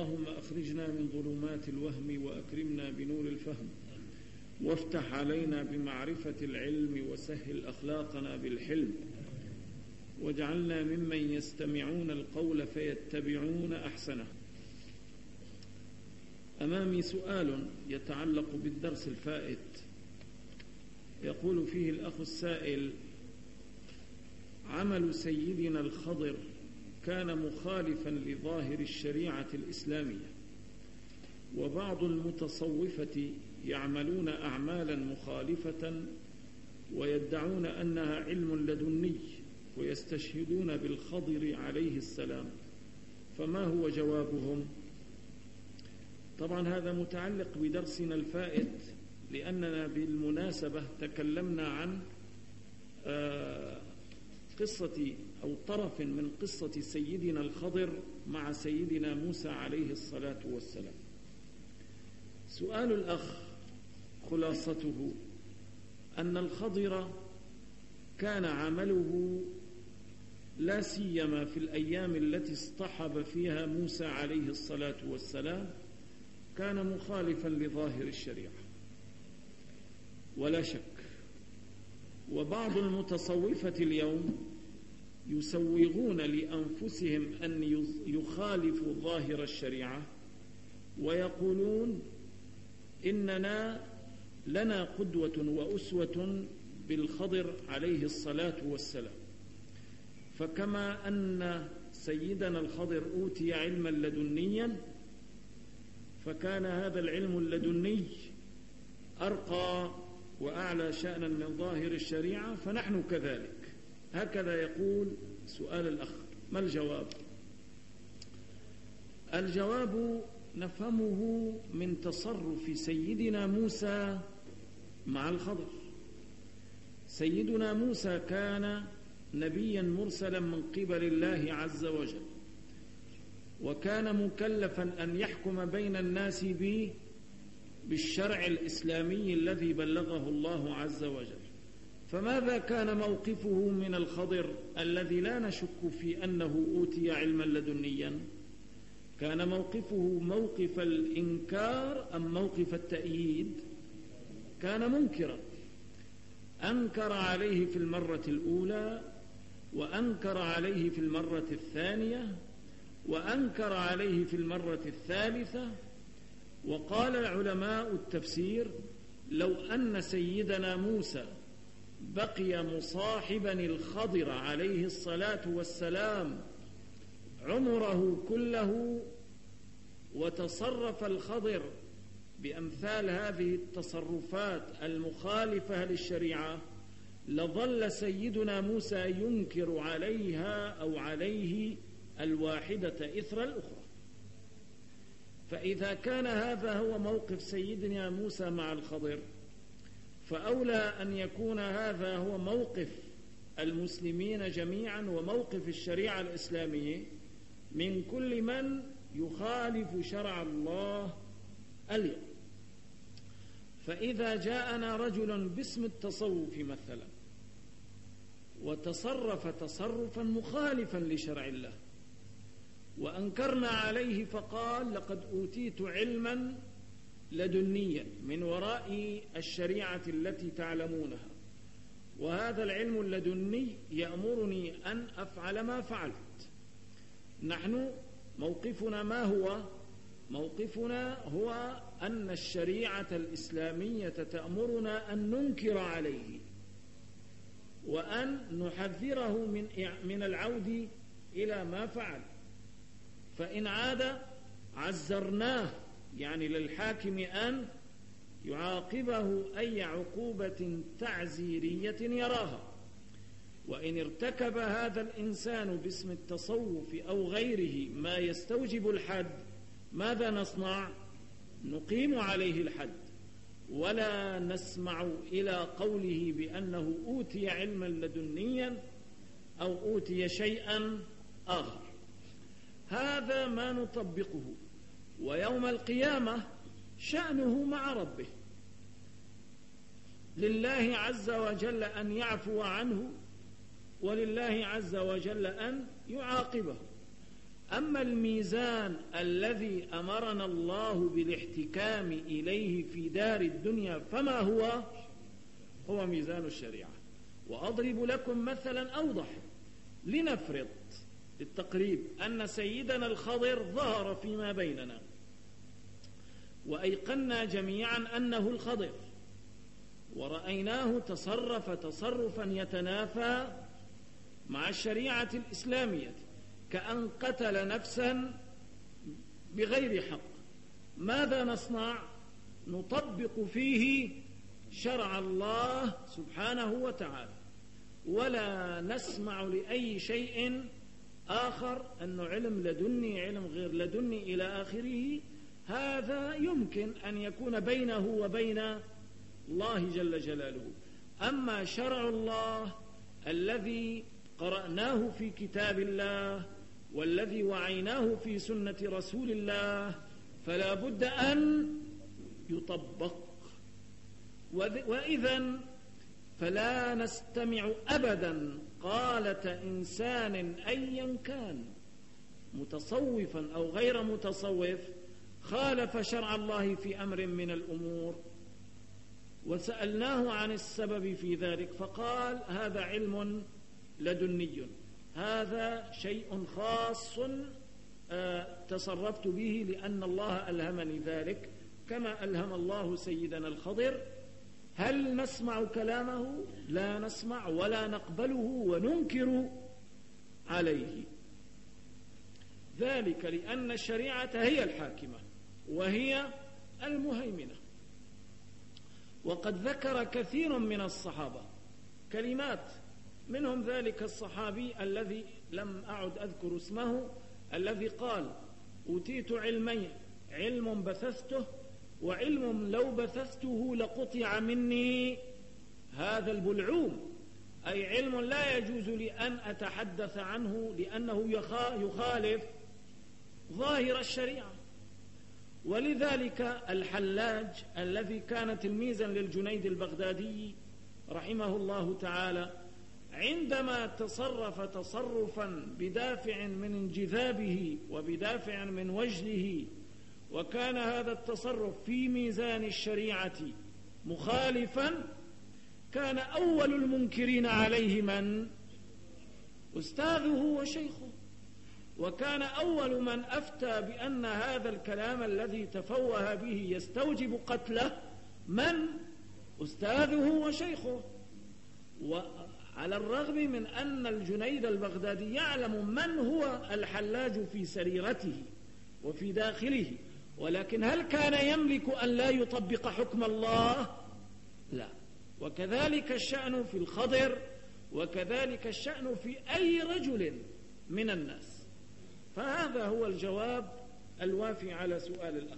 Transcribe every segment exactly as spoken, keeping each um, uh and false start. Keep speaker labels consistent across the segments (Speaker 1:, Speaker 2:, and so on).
Speaker 1: اللهم أخرجنا من ظلمات الوهم وأكرمنا بنور الفهم، وافتح علينا بمعرفة العلم، وسهل أخلاقنا بالحلم، واجعلنا ممن يستمعون القول فيتبعون أحسنه. أمامي سؤال يتعلق بالدرس الفائت، يقول فيه الأخ السائل: عمل سيدنا الخضر كان مخالفا لظاهر الشريعة الإسلامية، وبعض المتصوفة يعملون أعمالا مخالفة ويدعون أنها علم لدني، ويستشهدون بالخضر عليه السلام، فما هو جوابهم؟ طبعا هذا متعلق بدرسنا الفائت، لأننا بالمناسبة تكلمنا عن قصة أو طرف من قصة سيدنا الخضر مع سيدنا موسى عليه الصلاة والسلام. سؤال الأخ خلاصته أن الخضر كان عمله لا سيما في الأيام التي اصطحب فيها موسى عليه الصلاة والسلام كان مخالفا لظاهر الشريعة ولا شك. وبعض المتصوفة اليوم يسوغون لأنفسهم أن يخالفوا ظاهر الشريعة، ويقولون إننا لنا قدوة وأسوة بالخضر عليه الصلاة والسلام، فكما أن سيدنا الخضر أوتي علما لدنيا، فكان هذا العلم اللدني أرقى وأعلى شأنا من ظاهر الشريعة، فنحن كذلك. هكذا يقول سؤال الأخ. ما الجواب؟ الجواب نفهمه من تصرف سيدنا موسى مع الخضر. سيدنا موسى كان نبيا مرسلا من قبل الله عز وجل، وكان مكلفا أن يحكم بين الناس بالشرع الإسلامي الذي بلغه الله عز وجل. فماذا كان موقفه من الخضر الذي لا نشك في أنه أوتي علما لدنيا؟ كان موقفه موقف الإنكار أم موقف التأييد؟ كان منكرا، أنكر عليه في المرة الأولى، وأنكر عليه في المرة الثانية، وأنكر عليه في المرة الثالثة. وقال العلماء التفسير: لو أن سيدنا موسى بقي مصاحبا الخضر عليه الصلاة والسلام عمره كله، وتصرف الخضر بأمثال هذه التصرفات المخالفة للشريعة، لظل سيدنا موسى ينكر عليها أو عليه الواحدة إثر الأخرى. فإذا كان هذا هو موقف سيدنا موسى مع الخضر، فأولى أن يكون هذا هو موقف المسلمين جميعا وموقف الشريعة الإسلامية من كل من يخالف شرع الله اليوم. فإذا جاءنا رجل باسم التصوف مثلا وتصرف تصرفا مخالفا لشرع الله، وأنكرنا عليه فقال: لقد أوتيت علما لدنيا من وراء الشريعة التي تعلمونها، وهذا العلم اللدني يأمرني أن أفعل ما فعلت. نحن موقفنا ما هو؟ موقفنا هو أن الشريعة الإسلامية تأمرنا أن ننكر عليه، وأن نحذره من من العود إلى ما فعل. فإن عاد عزرناه، يعني للحاكم أن يعاقبه أي عقوبة تعزيرية يراها. وإن ارتكب هذا الإنسان باسم التصوف أو غيره ما يستوجب الحد، ماذا نصنع؟ نقيم عليه الحد، ولا نسمع إلى قوله بأنه أوتي علما لدنيا أو أوتي شيئا آخر. هذا ما نطبقه. ويوم القيامة شأنه مع ربه، لله عز وجل أن يعفو عنه، ولله عز وجل أن يعاقبه. أما الميزان الذي أمرنا الله بالاحتكام إليه في دار الدنيا فما هو؟ هو ميزان الشريعة. وأضرب لكم مثلا أوضح. لنفرض للتقريب أن سيدنا الخضر ظهر فيما بيننا وأيقنا جميعا أنه الخضر، ورأيناه تصرف تصرفا يتنافى مع الشريعة الإسلامية، كأن قتل نفسا بغير حق. ماذا نصنع؟ نطبق فيه شرع الله سبحانه وتعالى، ولا نسمع لأي شيء آخر، أنه علم لدني علم غير لدني إلى آخره. هذا يمكن أن يكون بينه وبين الله جل جلاله. أما شرع الله الذي قرأناه في كتاب الله والذي وعيناه في سنة رسول الله فلا بد أن يطبق. وإذن فلا نستمع أبدا قالة إنسان أيا كان متصوفا أو غير متصوف خالف شرع الله في أمر من الأمور وسألناه عن السبب في ذلك فقال هذا علم لدني، هذا شيء خاص تصرفت به لأن الله ألهمني ذلك كما ألهم الله سيدنا الخضر. هل نسمع كلامه؟ لا نسمع ولا نقبله وننكر عليه. ذلك لأن الشريعة هي الحاكمة وهي المهيمنة. وقد ذكر كثير من الصحابة كلمات، منهم ذلك الصحابي الذي لم أعد أذكر اسمه، الذي قال أوتيت علمين، علم بثثته وعلم لو بثثته لقطع مني هذا البلعوم، أي علم لا يجوز لي أن أتحدث عنه لأنه يخالف ظاهر الشريعة. ولذلك الحلاج الذي كان تلميذا للجنيد البغدادي رحمه الله تعالى عندما تصرف تصرفا بدافع من انجذابه وبدافع من وجله وكان هذا التصرف في ميزان الشريعة مخالفا، كان أول المنكرين عليه من؟ أستاذه وشيخه. وكان أول من أفتى بأن هذا الكلام الذي تفوه به يستوجب قتله من؟ أستاذه وشيخه. وعلى الرغم من أن الجنيد البغدادي يعلم من هو الحلاج في سريرته وفي داخله، ولكن هل كان يملك أن لا يطبق حكم الله؟ لا. وكذلك الشأن في الخضر، وكذلك الشأن في أي رجل من الناس. فهذا هو الجواب الوافي على سؤال الأخ.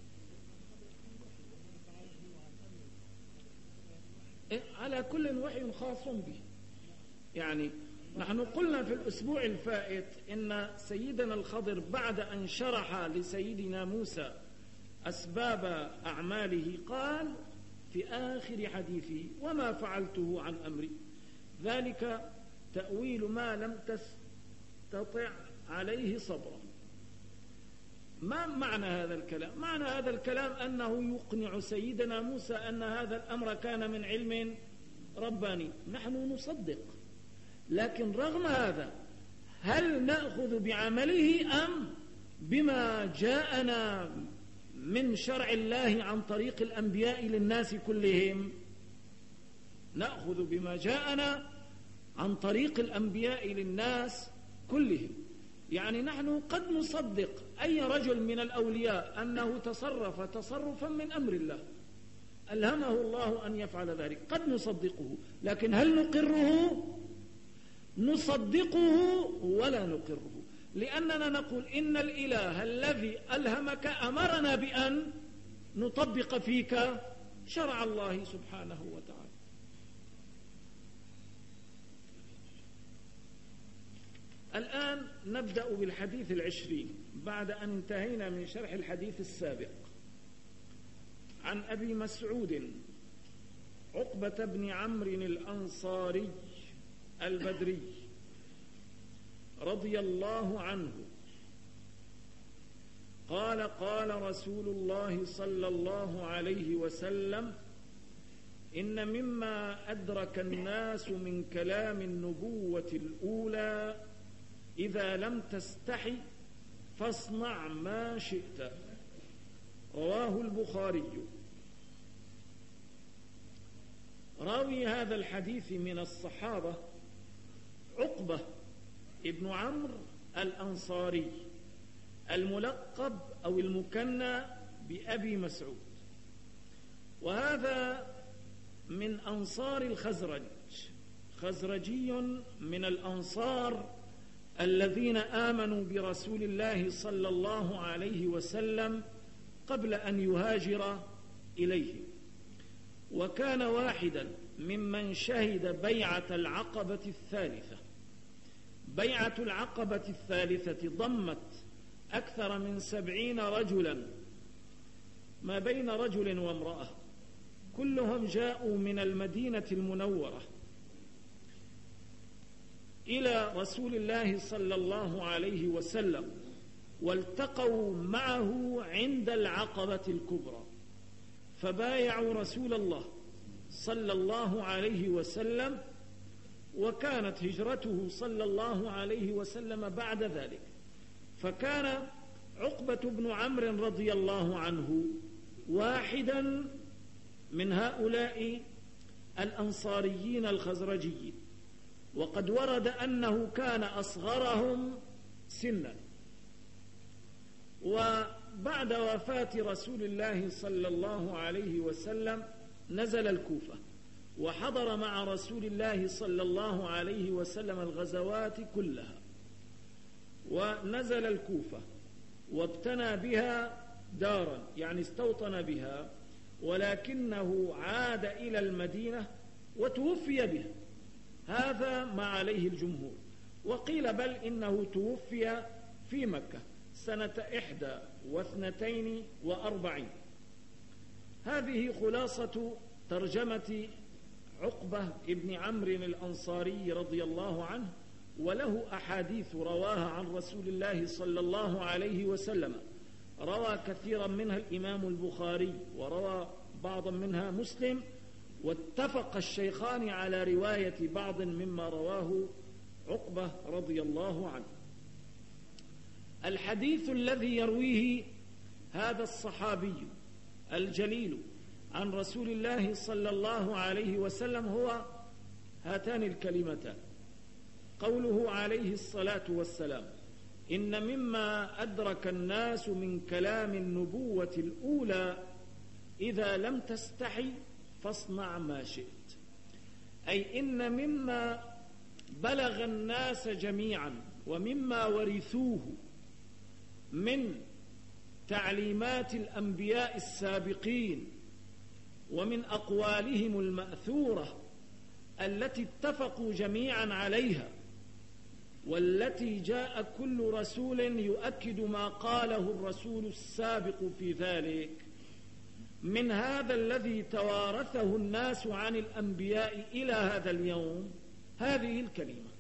Speaker 1: على كل وحي خاص به. يعني نحن قلنا في الأسبوع الفائت إن سيدنا الخضر بعد أن شرح لسيدنا موسى أسباب أعماله قال في آخر حديثه وما فعلته عن أمري، ذلك تأويل ما لم تستطع عليه صبرا. ما معنى هذا الكلام؟ معنى هذا الكلام أنه يقنع سيدنا موسى أن هذا الأمر كان من علم رباني. نحن نصدق، لكن رغم هذا هل نأخذ بعمله أم بما جاءنا من شرع الله عن طريق الأنبياء للناس كلهم؟ نأخذ بما جاءنا عن طريق الأنبياء للناس كلهم. يعني نحن قد نصدق أي رجل من الأولياء أنه تصرف تصرفا من أمر الله ألهمه الله أن يفعل ذلك، قد نصدقه، لكن هل نقره؟ نصدقه ولا نقره، لأننا نقول إن الإله الذي ألهمك أمرنا بأن نطبق فيك شرع الله سبحانه وتعالى. الآن نبدأ بالحديث العشرين بعد أن انتهينا من شرح الحديث السابق. عن أبي مسعود عقبة بن عمرو الأنصاري البدري رضي الله عنه قال قال رسول الله صلى الله عليه وسلم: إن مما أدرك الناس من كلام النبوة الأولى: إذا لم تستحي فاصنع ما شئت. رواه البخاري. راوي هذا الحديث من الصحابة عقبة ابن عمرو الأنصاري الملقب أو المكنى بأبي مسعود، وهذا من أنصار الخزرج، خزرجي من الأنصار الذين آمنوا برسول الله صلى الله عليه وسلم قبل أن يهاجر إليه، وكان واحدا ممن شهد بيعة العقبة الثالثة. بيعة العقبة الثالثة ضمت أكثر من سبعين رجلا، ما بين رجل وامرأة، كلهم جاءوا من المدينة المنورة إلى رسول الله صلى الله عليه وسلم، والتقوا معه عند العقبة الكبرى، فبايعوا رسول الله صلى الله عليه وسلم، وكانت هجرته صلى الله عليه وسلم بعد ذلك. فكان عقبة بن عمرو رضي الله عنه واحدا من هؤلاء الأنصاريين الخزرجيين، وقد ورد أنه كان أصغرهم سنا. وبعد وفاة رسول الله صلى الله عليه وسلم نزل الكوفة، وحضر مع رسول الله صلى الله عليه وسلم الغزوات كلها، ونزل الكوفة وابتنى بها دارا، يعني استوطن بها، ولكنه عاد إلى المدينة وتوفي بها. هذا ما عليه الجمهور، وقيل بل إنه توفي في مكة سنة إحدى واثنتين وأربعين. هذه خلاصة ترجمة عقبة ابن عمرو الأنصاري رضي الله عنه، وله أحاديث رواها عن رسول الله صلى الله عليه وسلم، روى كثيرا منها الإمام البخاري، وروى بعضا منها مسلم، واتفق الشيخان على رواية بعض مما رواه عقبة رضي الله عنه. الحديث الذي يرويه هذا الصحابي الجليل عن رسول الله صلى الله عليه وسلم هو هاتان الكلمتان: قوله عليه الصلاة والسلام: إن مما أدرك الناس من كلام النبوة الأولى: إذا لم تستحي فاصنع ما شئت. أي إن مما بلغ الناس جميعا ومما ورثوه من تعليمات الأنبياء السابقين ومن أقوالهم المأثورة التي اتفقوا جميعا عليها، والتي جاء كل رسول يؤكد ما قاله الرسول السابق في ذلك، من هذا الذي توارثه الناس عن الأنبياء إلى هذا اليوم، هذه الكلمة: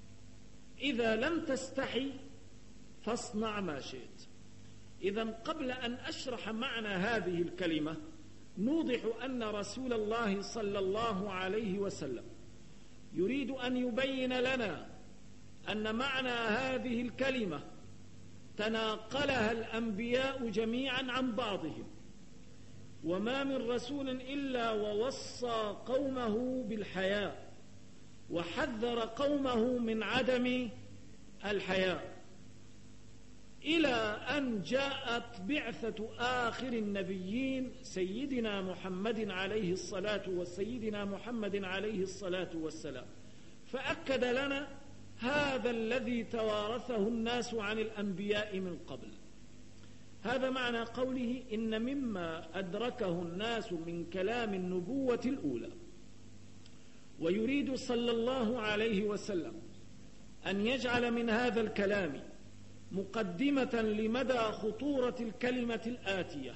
Speaker 1: إذا لم تستحي فاصنع ما شئت. إذن قبل أن أشرح معنى هذه الكلمة نوضح أن رسول الله صلى الله عليه وسلم يريد أن يبين لنا أن معنى هذه الكلمة تناقلها الأنبياء جميعا عن بعضهم، وما من رسول إلا ووصى قومه بالحياء وحذر قومه من عدم الحياء، إلى أن جاءت بعثة آخر النبيين سيدنا محمد عليه الصلاة والسيدنا محمد عليه الصلاة والسلام، فأكد لنا هذا الذي توارثه الناس عن الأنبياء من قبل. هذا معنى قوله: إن مما أدركه الناس من كلام النبوة الأولى. ويريد صلى الله عليه وسلم أن يجعل من هذا الكلام مقدمة لمدى خطورة الكلمة الآتية،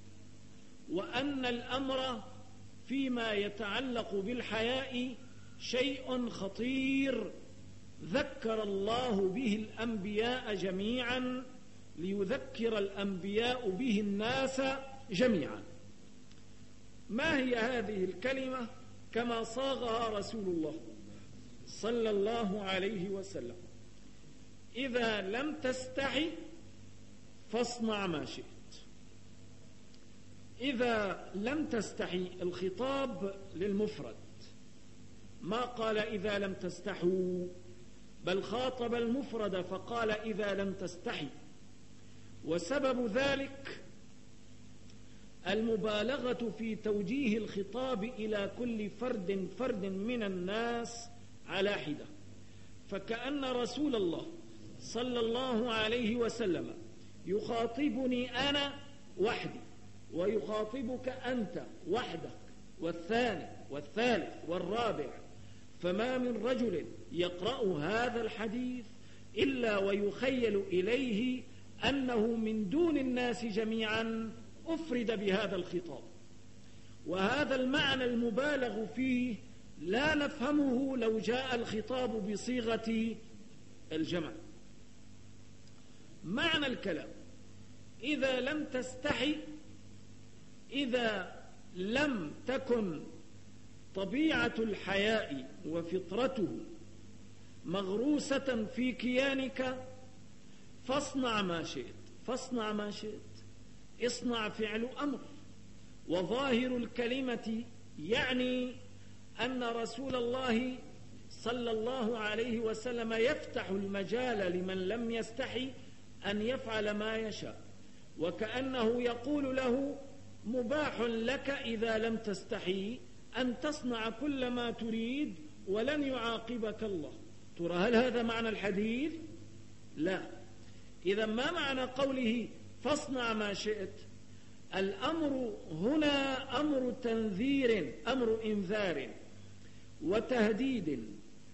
Speaker 1: وأن الأمر فيما يتعلق بالحياء شيء خطير ذكر الله به الأنبياء جميعا ليذكر الأنبياء به الناس جميعا. ما هي هذه الكلمة كما صاغها رسول الله صلى الله عليه وسلم؟ إذا لم تستحي فاصنع ما شئت. إذا لم تستحي، الخطاب للمفرد، ما قال إذا لم تستحوا، بل خاطب المفرد فقال إذا لم تستحي. وسبب ذلك المبالغة في توجيه الخطاب إلى كل فرد فرد من الناس على حدة، فكأن رسول الله صلى الله عليه وسلم يخاطبني أنا وحدي، ويخاطبك أنت وحدك، والثاني والثالث والرابع. فما من رجل يقرأ هذا الحديث إلا ويخيل إليه أنه من دون الناس جميعا أفرد بهذا الخطاب. وهذا المعنى المبالغ فيه لا نفهمه لو جاء الخطاب بصيغة الجمع. معنى الكلام إذا لم تستحي، إذا لم تكن طبيعة الحياء وفطرته مغروسة في كيانك فاصنع ما شئت. فاصنع ما شئت، اصنع فعل أمر. وظاهر الكلمة يعني أن رسول الله صلى الله عليه وسلم يفتح المجال لمن لم يستحي أن يفعل ما يشاء، وكأنه يقول له مباح لك إذا لم تستحي أن تصنع كل ما تريد ولن يعاقبك الله. ترى هل هذا معنى الحديث؟ لا. إذا ما معنى قوله فاصنع ما شئت؟ الأمر هنا أمر تنذير، أمر إنذار وتهديد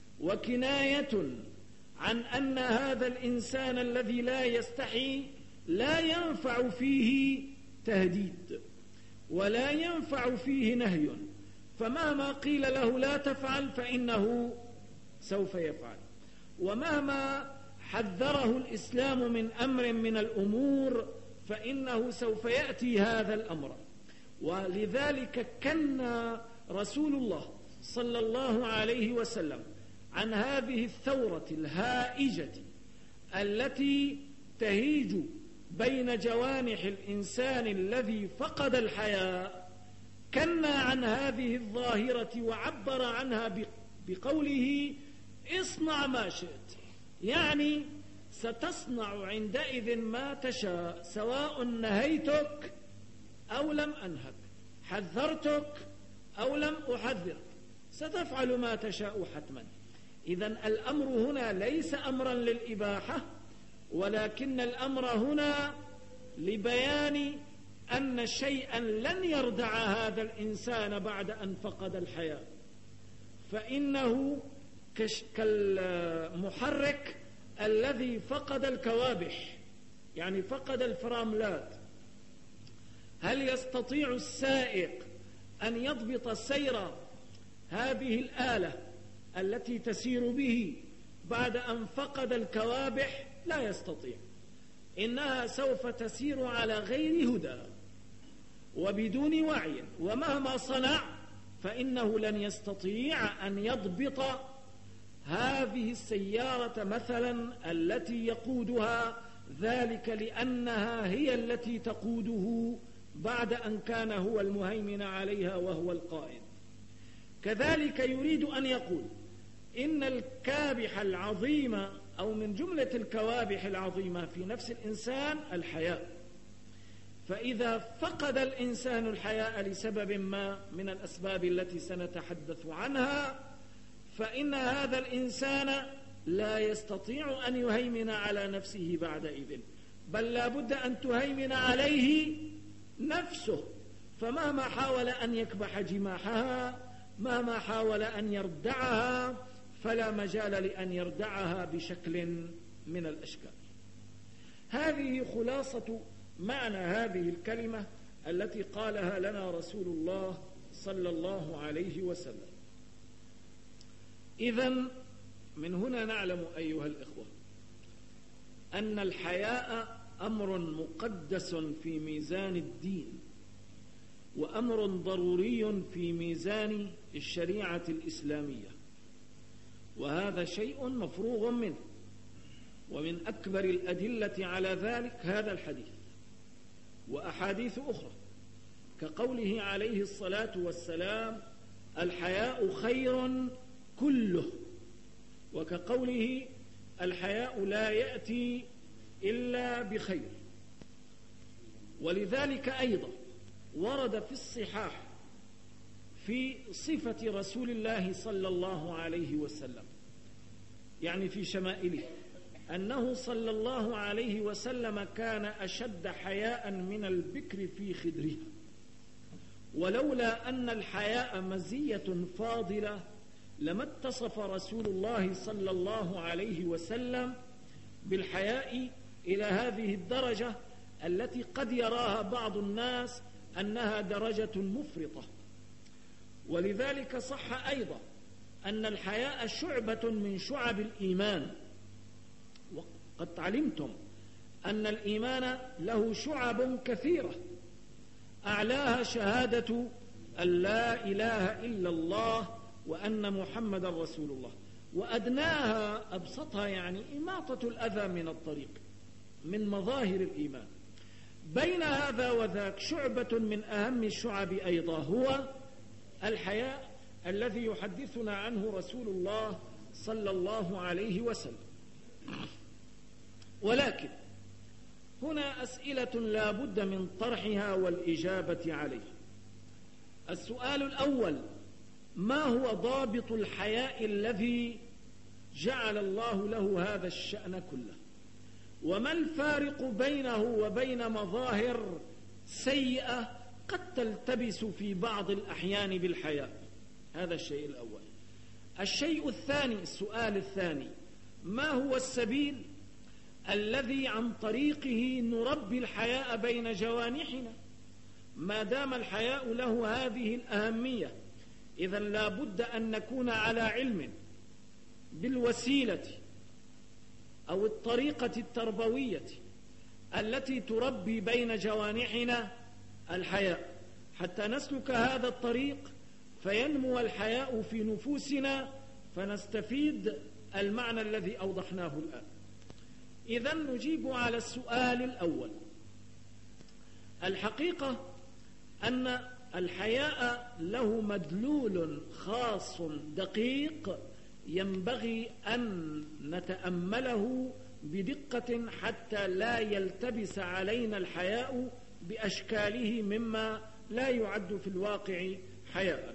Speaker 1: وكناية عن أن هذا الإنسان الذي لا يستحي لا ينفع فيه تهديد ولا ينفع فيه نهي، فمهما قيل له لا تفعل فإنه سوف يفعل، ومهما حذره الإسلام من أمر من الأمور فإنه سوف يأتي هذا الأمر. ولذلك كان رسول الله صلى الله عليه وسلم عن هذه الثورة الهائجة التي تهيج بين جوانح الإنسان الذي فقد الحياء، كنا عن هذه الظاهرة وعبر عنها بقوله اصنع ما شئت، يعني ستصنع عندئذ ما تشاء، سواء نهيتك أو لم أنهك، حذرتك أو لم أحذرك، ستفعل ما تشاء حتما. إذن الأمر هنا ليس أمرا للإباحة، ولكن الأمر هنا لبيان أن شيئا لن يردع هذا الإنسان بعد أن فقد الحياة، فإنه كالمحرك الذي فقد الكوابح، يعني فقد الفراملات. هل يستطيع السائق أن يضبط سير هذه الآلة التي تسير به بعد أن فقد الكوابح؟ لا يستطيع. إنها سوف تسير على غير هدى وبدون وعي، ومهما صنع فإنه لن يستطيع أن يضبط هذه السيارة مثلا التي يقودها، ذلك لأنها هي التي تقوده بعد أن كان هو المهيمن عليها وهو القائد. كذلك يريد أن يقول إن الكابح العظيم أو من جملة الكوابح العظيمة في نفس الإنسان الحياء، فإذا فقد الإنسان الحياء لسبب ما من الأسباب التي سنتحدث عنها، فإن هذا الإنسان لا يستطيع أن يهيمن على نفسه بعدئذ، بل لا بد أن تهيمن عليه نفسه. فمهما حاول أن يكبح جماحها، مهما حاول أن يردعها، فلا مجال لأن يردعها بشكل من الأشكال. هذه خلاصة معنى هذه الكلمة التي قالها لنا رسول الله صلى الله عليه وسلم. إذن من هنا نعلم أيها الإخوة أن الحياء أمر مقدس في ميزان الدين، وأمر ضروري في ميزان الشريعة الإسلامية، وهذا شيء مفروغ منه. ومن أكبر الأدلة على ذلك هذا الحديث وأحاديث أخرى، كقوله عليه الصلاة والسلام: الحياء خير كله، وكقوله: الحياء لا يأتي إلا بخير. ولذلك أيضا ورد في الصحاح في صفة رسول الله صلى الله عليه وسلم، يعني في شمائله، أنه صلى الله عليه وسلم كان أشد حياء من البكر في خدرها، ولولا أن الحياء مزية فاضلة لما اتصف رسول الله صلى الله عليه وسلم بالحياء إلى هذه الدرجة التي قد يراها بعض الناس أنها درجة مفرطة. ولذلك صح أيضا أن الحياء شعبة من شعب الإيمان، وقد علمتم أن الإيمان له شعب كثيرة، أعلاها شهادة أن لا إله إلا الله وأن محمد رسول الله، وأدناها أبسطها يعني إماطة الأذى من الطريق، من مظاهر الإيمان. بين هذا وذاك شعبة من أهم الشعب أيضا هو الحياء الذي يحدثنا عنه رسول الله صلى الله عليه وسلم. ولكن هنا أسئلة لا بد من طرحها والإجابة عليها. السؤال الأول: ما هو ضابط الحياء الذي جعل الله له هذا الشأن كله؟ وما الفارق بينه وبين مظاهر سيئة قد تلتبس في بعض الأحيان بالحياء؟ هذا الشيء الأول. الشيء الثاني، السؤال الثاني: ما هو السبيل الذي عن طريقه نربي الحياء بين جوانحنا؟ ما دام الحياء له هذه الأهمية، إذن لا بد أن نكون على علم بالوسيلة أو الطريقة التربوية التي تربي بين جوانحنا الحياء، حتى نسلك هذا الطريق فينمو الحياء في نفوسنا، فنستفيد المعنى الذي أوضحناه الآن. إذن نجيب على السؤال الأول. الحقيقة أن الحياء له مدلول خاص دقيق ينبغي أن نتأمله بدقة حتى لا يلتبس علينا الحياء بأشكاله مما لا يعد في الواقع حياء.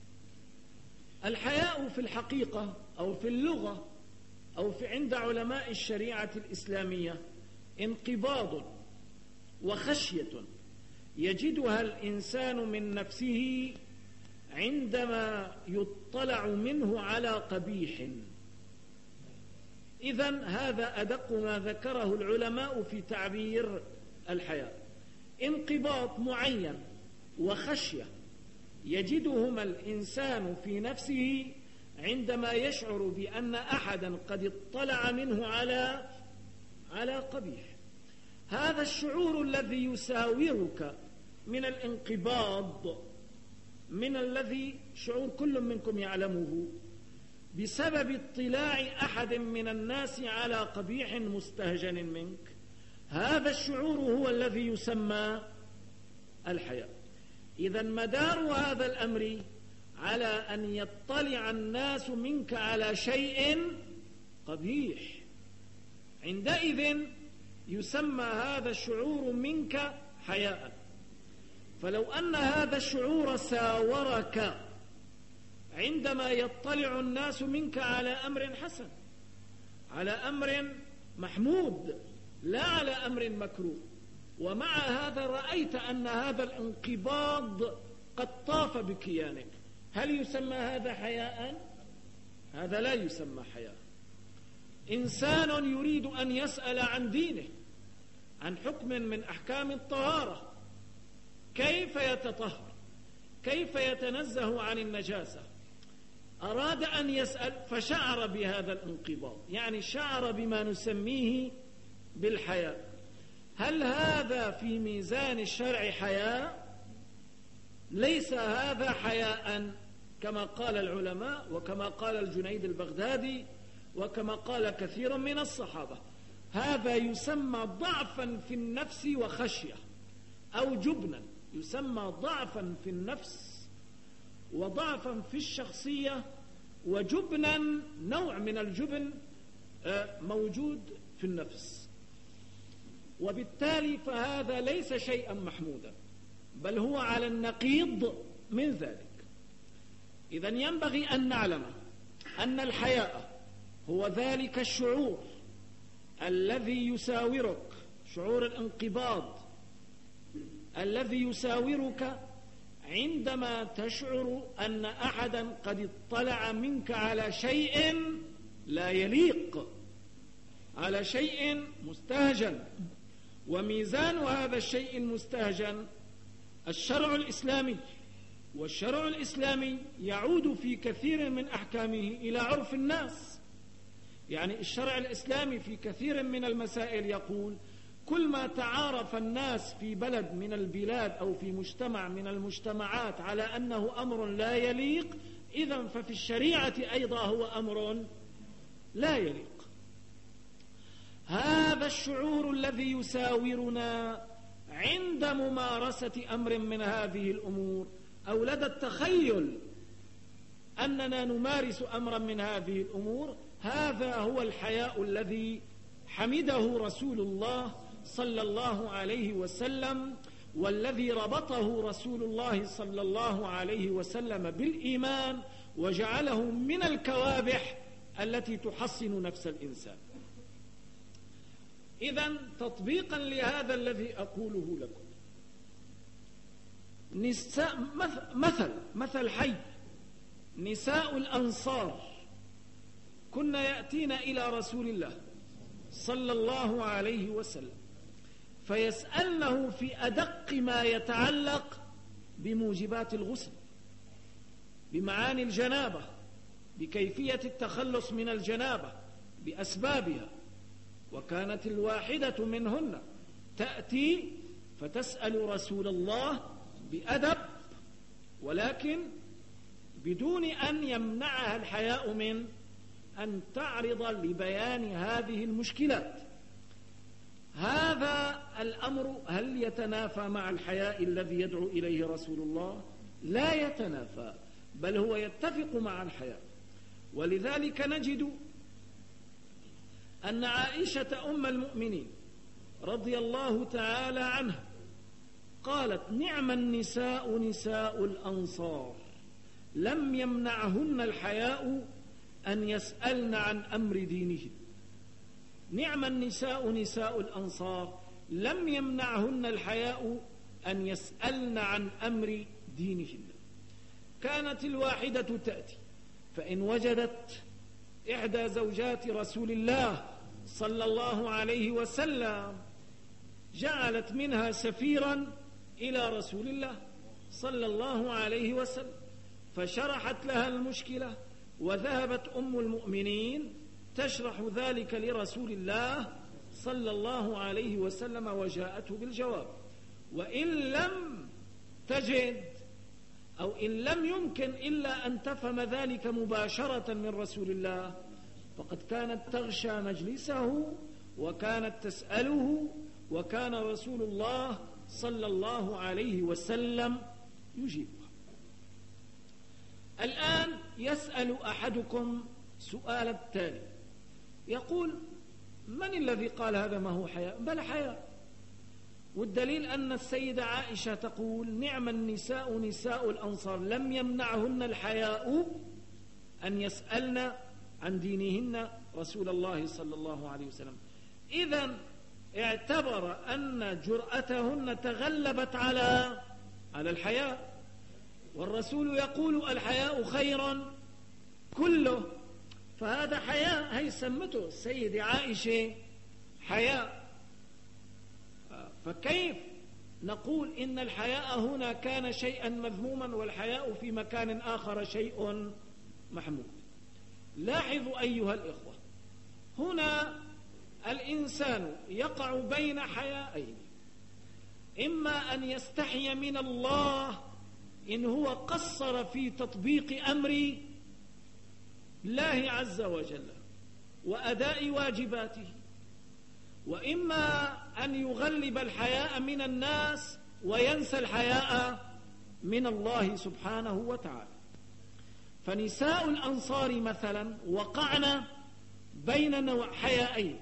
Speaker 1: الحياء في الحقيقة أو في اللغة أو في عند علماء الشريعة الإسلامية انقباض وخشية يجدها الإنسان من نفسه عندما يطلع منه على قبيح. إذن هذا أدق ما ذكره العلماء في تعبير الحياء، انقباض معين وخشية يجدهما الإنسان في نفسه عندما يشعر بأن أحدا قد اطلع منه على على قبيح. هذا الشعور الذي يساورك من الانقباض، من الذي شعور كل منكم يعلمه، بسبب اطلاع أحد من الناس على قبيح مستهجن منك، هذا الشعور هو الذي يسمى الحياء. إذن مدار هذا الأمر على أن يطلع الناس منك على شيء قبيح، عندئذ يسمى هذا الشعور منك حياء. فلو أن هذا الشعور ساورك عندما يطلع الناس منك على أمر حسن، على أمر محمود، لا على أمر مكروه، ومع هذا رأيت أن هذا الانقباض قد طاف بكيانك، هل يسمى هذا حياء؟ هذا لا يسمى حياء. إنسان يريد أن يسأل عن دينه، عن حكم من أحكام الطهارة، كيف يتطهر، كيف يتنزه عن النجاسة، أراد أن يسأل فشعر بهذا الانقباض، يعني شعر بما نسميه بالحياء. هل هذا في ميزان الشرع حياء؟ ليس هذا حياء كما قال العلماء وكما قال الجنيد البغدادي وكما قال كثير من الصحابة. هذا يسمى ضعفا في النفس وخشية أو جبنا، يسمى ضعفا في النفس وضعفا في الشخصية وجبنا، نوع من الجبن موجود في النفس، وبالتالي فهذا ليس شيئا محمودا بل هو على النقيض من ذلك. إذن ينبغي أن نعلم أن الحياء هو ذلك الشعور الذي يساورك، شعور الانقباض الذي يساورك عندما تشعر أن أحدا قد اطلع منك على شيء لا يليق، على شيء مستهجن. وميزان هذا الشيء المستهجن الشرع الإسلامي، والشرع الإسلامي يعود في كثير من أحكامه إلى عرف الناس. يعني الشرع الإسلامي في كثير من المسائل يقول كل ما تعارف الناس في بلد من البلاد أو في مجتمع من المجتمعات على أنه أمر لا يليق، إذن ففي الشريعة أيضا هو أمر لا يليق. هذا الشعور الذي يساورنا عند ممارسة أمر من هذه الأمور أو لدى التخيل أننا نمارس أمرا من هذه الأمور، هذا هو الحياء الذي حمده رسول الله صلى الله عليه وسلم، والذي ربطه رسول الله صلى الله عليه وسلم بالإيمان وجعله من الكوابح التي تحصن نفس الإنسان. إذن تطبيقا لهذا الذي أقوله لكم، نساء مثل مثل حي نساء الأنصار كنا يأتين إلى رسول الله صلى الله عليه وسلم فيسألنه في أدق ما يتعلق بموجبات الغسل، بمعاني الجنابة، بكيفية التخلص من الجنابة، بأسبابها. وكانت الواحدة منهن تأتي فتسأل رسول الله بأدب، ولكن بدون أن يمنعها الحياء من أن تعرض لبيان هذه المشكلات. هذا الأمر هل يتنافى مع الحياء الذي يدعو إليه رسول الله؟ لا يتنافى، بل هو يتفق مع الحياء. ولذلك نجد أن عائشة أم المؤمنين رضي الله تعالى عنها قالت: نعم النساء نساء الأنصار لم يمنعهن الحياء أن يسألن عن أمر دينهن. نعم النساء نساء الأنصار لم يمنعهن الحياء أن يسألن عن أمر دينهن. كانت الواحدة تأتي فإن وجدت إحدى زوجات رسول الله صلى الله عليه وسلم جعلت منها سفيرا إلى رسول الله صلى الله عليه وسلم، فشرحت لها المشكلة، وذهبت أم المؤمنين تشرح ذلك لرسول الله صلى الله عليه وسلم وجاءته بالجواب. وإن لم تجد أو إن لم يمكن إلا أن تفهم ذلك مباشرة من رسول الله، فقد كانت تغشى مجلسه وكانت تسأله، وكان رسول الله صلى الله عليه وسلم يجيبها. الآن يسأل أحدكم سؤال التالي، يقول: من الذي قال هذا ما هو حياء؟ بل حياء. والدليل أن السيدة عائشة تقول: نعم النساء نساء الأنصار لم يمنعهن الحياء أن يسألن عن دينهن رسول الله صلى الله عليه وسلم. إذن اعتبر أن جرأتهن تغلبت على على الحياء، والرسول يقول: الحياء خير كله، فهذا حياء، هي سمته السيدة عائشة حياء. فكيف نقول إن الحياء هنا كان شيئا مذموما والحياء في مكان آخر شيء محمود؟ لاحظوا أيها الإخوة، هنا الإنسان يقع بين حيائين، إما أن يستحي من الله إن هو قصر في تطبيق أمر الله عز وجل وأداء واجباته، وإما أن يغلب الحياء من الناس وينسى الحياء من الله سبحانه وتعالى. فنساء الأنصار مثلا وقعن بين حيائين،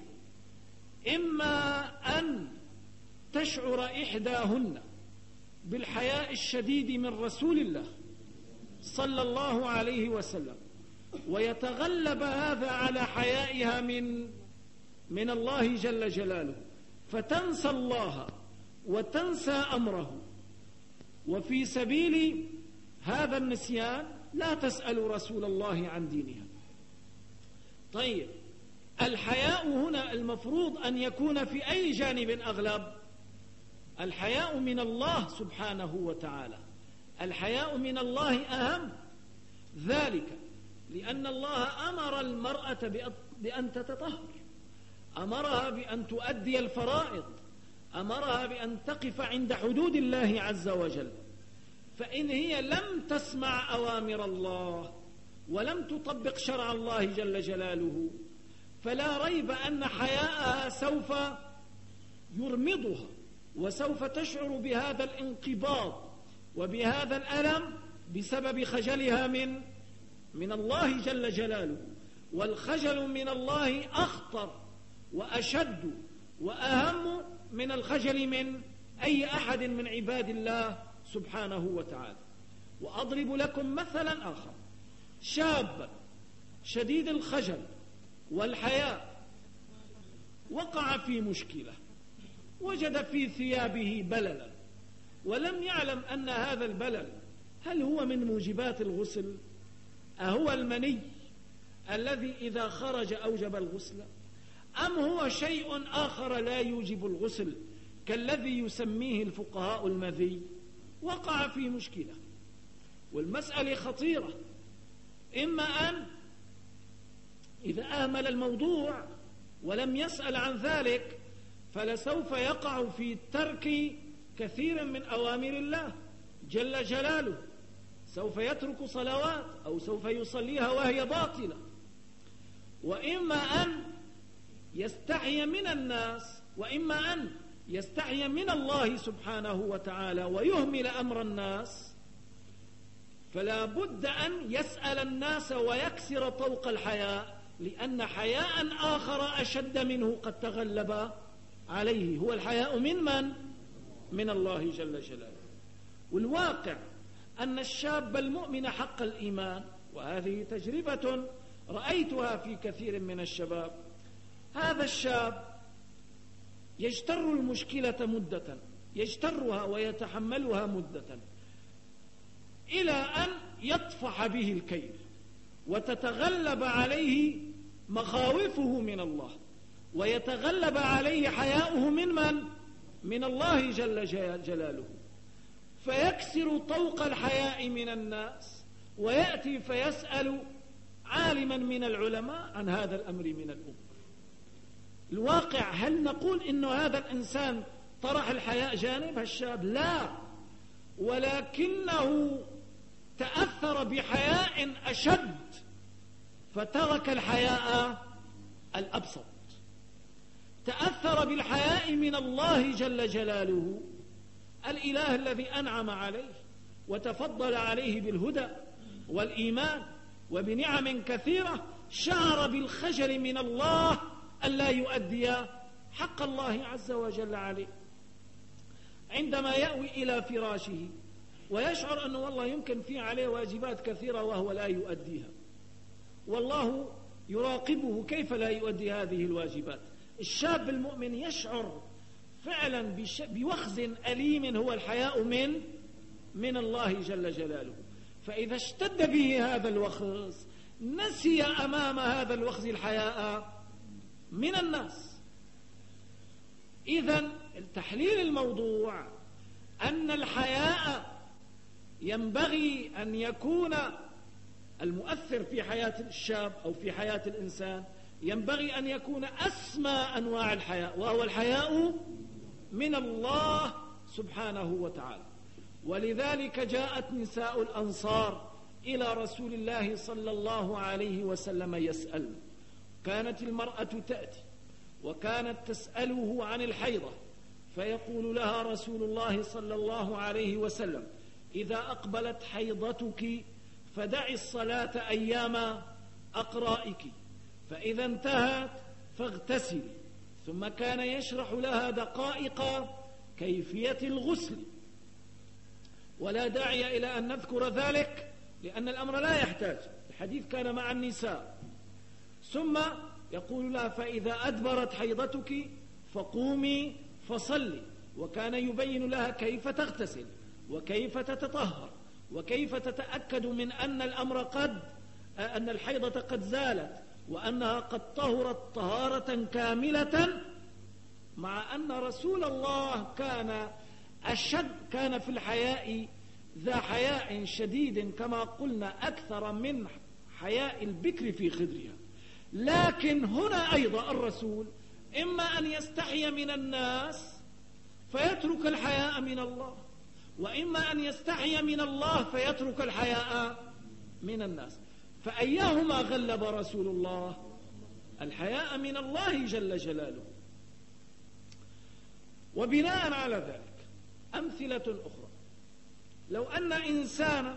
Speaker 1: إما أن تشعر إحداهن بالحياء الشديد من رسول الله صلى الله عليه وسلم ويتغلب هذا على حيائها من من الله جل جلاله، فتنسى الله وتنسى أمره، وفي سبيل هذا النسيان لا تسأل رسول الله عن دينها. طيب، الحياء هنا المفروض أن يكون في أي جانب أغلب؟ الحياء من الله سبحانه وتعالى، الحياء من الله أهم، ذلك لأن الله أمر المرأة بأن تتطهر، أمرها بأن تؤدي الفرائض، أمرها بأن تقف عند حدود الله عز وجل. فإن هي لم تسمع أوامر الله ولم تطبق شرع الله جل جلاله، فلا ريب أن حياءها سوف يرمضها، وسوف تشعر بهذا الانقباض وبهذا الألم بسبب خجلها من من الله جل جلاله. والخجل من الله أخطر وأشد وأهم من الخجل من أي أحد من عباد الله سبحانه وتعالى. وأضرب لكم مثلا آخر، شاب شديد الخجل والحياء وقع في مشكلة، وجد في ثيابه بللا ولم يعلم أن هذا البلل هل هو من موجبات الغسل؟ أهو المني الذي إذا خرج أوجب الغسل، أم هو شيء آخر لا يوجب الغسل كالذي يسميه الفقهاء المذي؟ وقع في مشكلة، والمسألة خطيرة. إما أن إذا أهمل الموضوع ولم يسأل عن ذلك فلسوف يقع في ترك كثير من أوامر الله جل جلاله، سوف يترك صلوات أو سوف يصليها وهي باطلة. وإما أن يستحي من الناس، وإما أن يستحي من الله سبحانه وتعالى ويهمل أمر الناس، فلا بد أن يسأل الناس ويكسر طوق الحياء، لأن حياء آخر أشد منه قد تغلب عليه، هو الحياء من من؟ من الله جل جلاله. والواقع أن الشاب المؤمن حق الإيمان، وهذه تجربة رأيتها في كثير من الشباب، هذا الشاب يجتر المشكلة مدة، يجترها ويتحملها مدة إلى أن يطفح به الكيل وتتغلب عليه مخاوفه من الله، ويتغلب عليه حياؤه من من؟ من الله جل جلاله، فيكسر طوق الحياء من الناس ويأتي فيسأل عالما من العلماء عن هذا الأمر من الأمور. الواقع هل نقول إنه هذا الإنسان طرح الحياء جانب الشاب؟ لا، ولكنه تأثر بحياء أشد فترك الحياء الأبسط، تأثر بالحياء من الله جل جلاله، الإله الذي أنعم عليه وتفضل عليه بالهدى والإيمان وبنعم كثيرة، شعر بالخجل من الله ألا يؤدي حق الله عز وجل عليه. عندما يأوي إلى فراشه ويشعر أنه والله يمكن في عليه واجبات كثيرة وهو لا يؤديها، والله يراقبه كيف لا يؤدي هذه الواجبات، الشاب المؤمن يشعر فعلا بوخز أليم هو الحياء من من الله جل جلاله. فإذا اشتد به هذا الوخز نسي أمام هذا الوخز الحياء من الناس. إذن تحليل الموضوع أن الحياء ينبغي أن يكون المؤثر في حياة الشاب أو في حياة الإنسان ينبغي أن يكون أسمى أنواع الحياء، وهو الحياء من الله سبحانه وتعالى. ولذلك جاءت نساء الأنصار إلى رسول الله صلى الله عليه وسلم يسأل. كانت المرأة تأتي وكانت تسأله عن الحيضة، فيقول لها رسول الله صلى الله عليه وسلم: إذا أقبلت حيضتك فدعي الصلاة أيام أقرائك، فإذا انتهت فاغتسلي. ثم كان يشرح لها دقائق كيفية الغسل، ولا داعي إلى أن نذكر ذلك لأن الأمر لا يحتاج، الحديث كان مع النساء. ثم يقول لها: فإذا أدبرت حيضتك فقومي فصلي. وكان يبين لها كيف تغتسل وكيف تتطهر وكيف تتأكد من أن الأمر قد أن الحيضة قد زالت وأنها قد طهرت طهارة كاملة، مع أن رسول الله كان أشد كان في الحياء ذا حياء شديد كما قلنا أكثر من حياء البكر في خدرها. لكن هنا أيضا الرسول إما أن يستحي من الناس فيترك الحياء من الله، وإما أن يستحي من الله فيترك الحياء من الناس. فأيهما غلب رسول الله؟ الحياء من الله جل جلاله. وبناء على ذلك أمثلة أخرى: لو أن إنسانا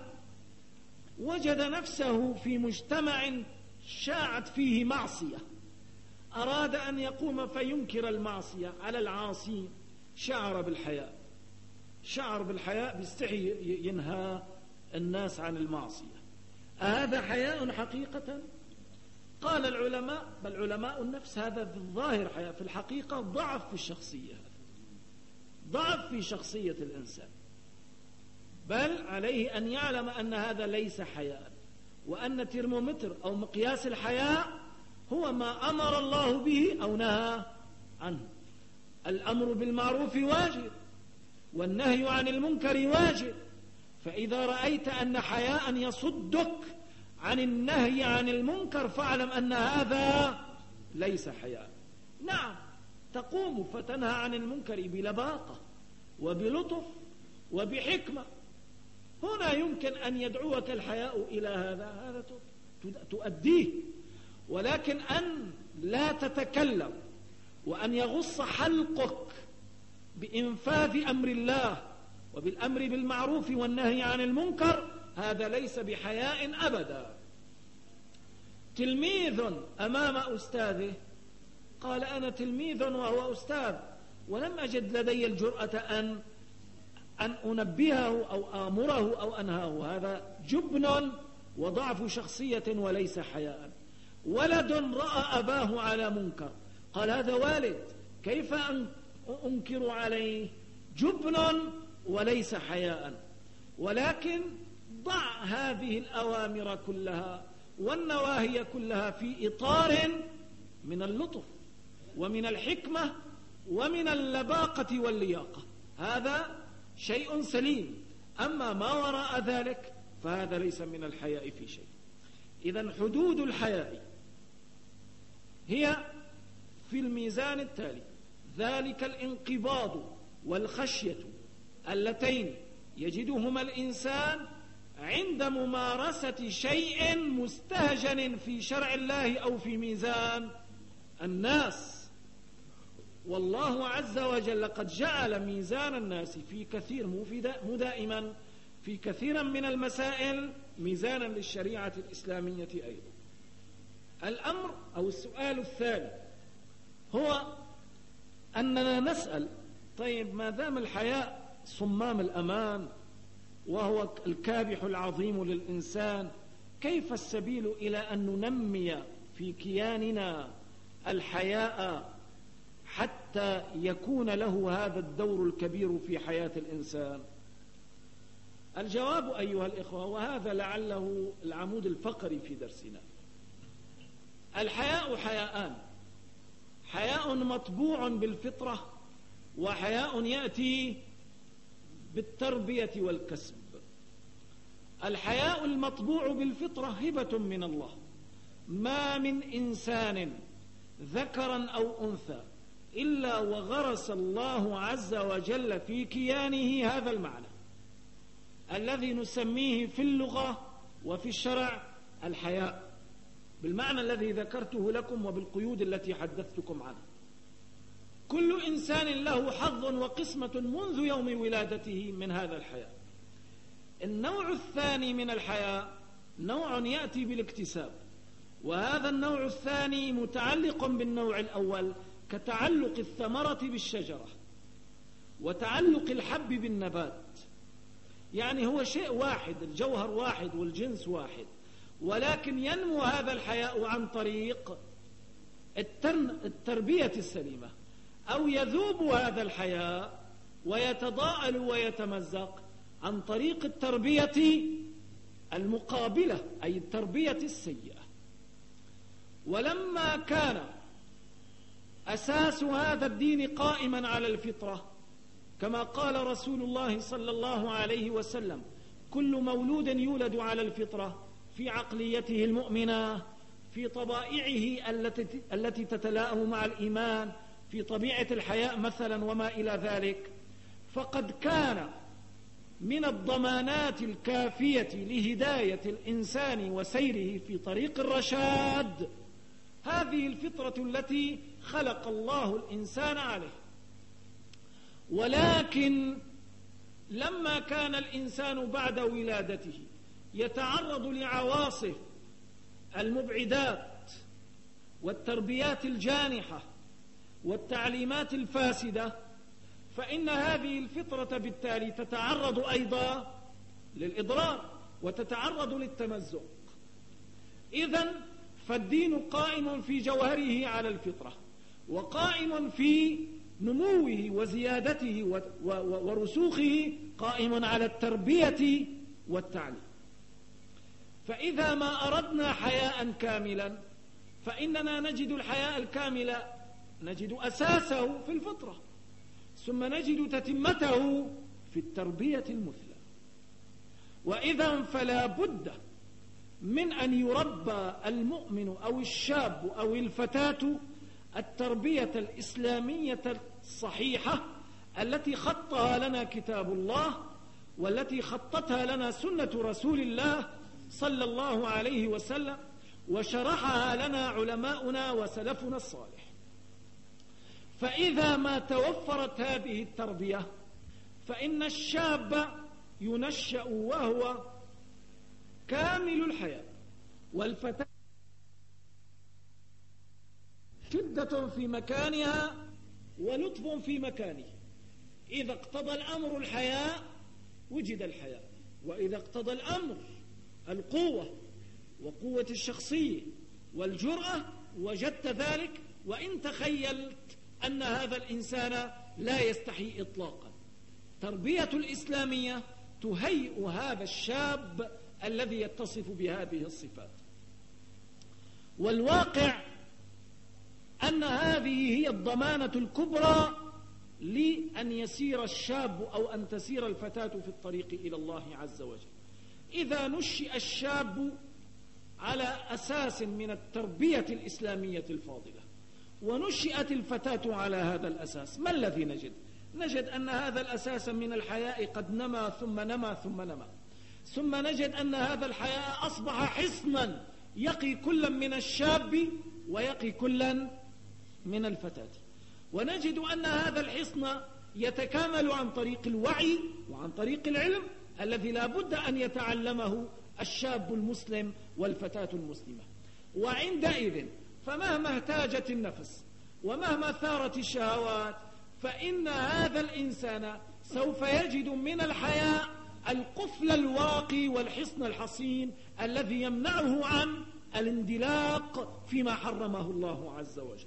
Speaker 1: وجد نفسه في مجتمع شاعت فيه معصية، أراد أن يقوم فينكر المعصية على العاصين، شعر بالحياء شعر بالحياء بيستحي ينهى الناس عن المعصية. أهذا حياء حقيقة؟ قال العلماء: بل علماء النفس هذا في الظاهر حياء، في الحقيقة ضعف في الشخصية، ضعف في شخصية الإنسان. بل عليه أن يعلم أن هذا ليس حياء، وأن ترمومتر أو مقياس الحياء هو ما أمر الله به أو نهى عنه. الأمر بالمعروف واجب والنهي عن المنكر واجب. فإذا رأيت أن حياء يصدك عن النهي عن المنكر فاعلم أن هذا ليس حياء. نعم، تقوم فتنهى عن المنكر بلباقة وبلطف وبحكمة، هنا يمكن أن يدعوك الحياء إلى هذا هذا تؤديه. ولكن أن لا تتكلم وأن يغص حلقك بإنفاذ أمر الله وبالأمر بالمعروف والنهي عن المنكر، هذا ليس بحياء أبدا. تلميذ أمام أستاذه قال: أنا تلميذ وهو أستاذ، ولم أجد لدي الجرأة أن أن أنبهه أو آمره أو أنهاه. هذا جبن وضعف شخصية وليس حياء. ولد رأى أباه على منكر قال: هذا والد، كيف أنكر عليه؟ جبن وليس حياء. ولكن ضع هذه الأوامر كلها والنواهي كلها في إطار من اللطف ومن الحكمة ومن اللباقة واللياقة، هذا شيء سليم. أما ما وراء ذلك فهذا ليس من الحياء في شيء. إذن حدود الحياء هي في الميزان التالي: ذلك الانقباض والخشية اللتين يجدهما الإنسان عند ممارسة شيء مستهجن في شرع الله أو في ميزان الناس. والله عز وجل قد جعل ميزان الناس في كثير مو دائما في كثيرا من المسائل ميزانا للشريعة الإسلامية أيضا. الأمر أو السؤال الثاني هو أننا نسأل: طيب ما دام الحياء صمام الأمان وهو الكابح العظيم للإنسان، كيف السبيل إلى أن ننمي في كياننا الحياء حتى يكون له هذا الدور الكبير في حياة الإنسان؟ الجواب أيها الإخوة، وهذا لعله العمود الفقري في درسنا: الحياء حياءان: حياء مطبوع بالفطرة، وحياء يأتي بالتربية والكسب. الحياء المطبوع بالفطرة هبة من الله، ما من إنسان ذكرا أو أنثى إلا وغرس الله عز وجل في كيانه هذا المعنى الذي نسميه في اللغة وفي الشرع الحياء، بالمعنى الذي ذكرته لكم وبالقيود التي حدثتكم عنها. كل إنسان له حظ وقسمة منذ يوم ولادته من هذا الحياء. النوع الثاني من الحياء نوع يأتي بالاكتساب، وهذا النوع الثاني متعلق بالنوع الأول كتعلق الثمرة بالشجرة وتعلق الحب بالنبات، يعني هو شيء واحد، الجوهر واحد والجنس واحد، ولكن ينمو هذا الحياء عن طريق التربية السليمة، أو يذوب هذا الحياء ويتضاءل ويتمزق عن طريق التربية المقابلة، أي التربية السيئة. ولما كان أساس هذا الدين قائما على الفطرة كما قال رسول الله صلى الله عليه وسلم: كل مولود يولد على الفطرة، في عقليته المؤمنة، في طبائعه التي التي تتلائم مع الإيمان، في طبيعة الحياء مثلا وما إلى ذلك، فقد كان من الضمانات الكافية لهداية الإنسان وسيره في طريق الرشاد هذه الفطرة التي خلق الله الإنسان عليه. ولكن لما كان الإنسان بعد ولادته يتعرض لعواصف المبعدات والتربيات الجانحة والتعليمات الفاسدة، فإن هذه الفطرة بالتالي تتعرض أيضا للإضرار وتتعرض للتمزق. إذن فالدين قائم في جوهره على الفطرة، وقائم في نموه وزيادته ورسوخه قائم على التربية والتعليم. فإذا ما أردنا حياء كاملا فإننا نجد الحياء الكامل نجد أساسه في الفطرة، ثم نجد تتمته في التربية المثلى. وإذا فلا بد من أن يربى المؤمن أو الشاب أو الفتاة التربية الإسلامية الصحيحة التي خطها لنا كتاب الله، والتي خطتها لنا سنة رسول الله صلى الله عليه وسلم، وشرحها لنا علماؤنا وسلفنا الصالح. فإذا ما توفرت هذه التربية فإن الشاب ينشأ وهو كامل الحياة، والفتاة شدة في مكانها ولطف في مكانه. إذا اقتضى الأمر الحياء وجد الحياء، وإذا اقتضى الأمر القوة وقوة الشخصية والجرأة وجدت ذلك، وإن تخيلت أن هذا الإنسان لا يستحي إطلاقا. تربية الإسلامية تهيئ هذا الشاب الذي يتصف بهذه الصفات. والواقع أن هذه هي الضمانة الكبرى لأن يسير الشاب أو أن تسير الفتاة في الطريق إلى الله عز وجل. إذا نشئ الشاب على أساس من التربية الإسلامية الفاضلة ونشئت الفتاة على هذا الأساس، ما الذي نجد؟ نجد أن هذا الأساس من الحياء قد نما ثم نما ثم نما، ثم نجد أن هذا الحياء أصبح حصنا يقي كلا من الشاب ويقي كلا من الفتاة. ونجد أن هذا الحصن يتكامل عن طريق الوعي وعن طريق العلم الذي لا بد أن يتعلمه الشاب المسلم والفتاة المسلمة. وعندئذ فمهما اهتاجت النفس ومهما ثارت الشهوات فإن هذا الإنسان سوف يجد من الحياء القفل الواقي والحصن الحصين الذي يمنعه عن الاندلاق فيما حرمه الله عز وجل.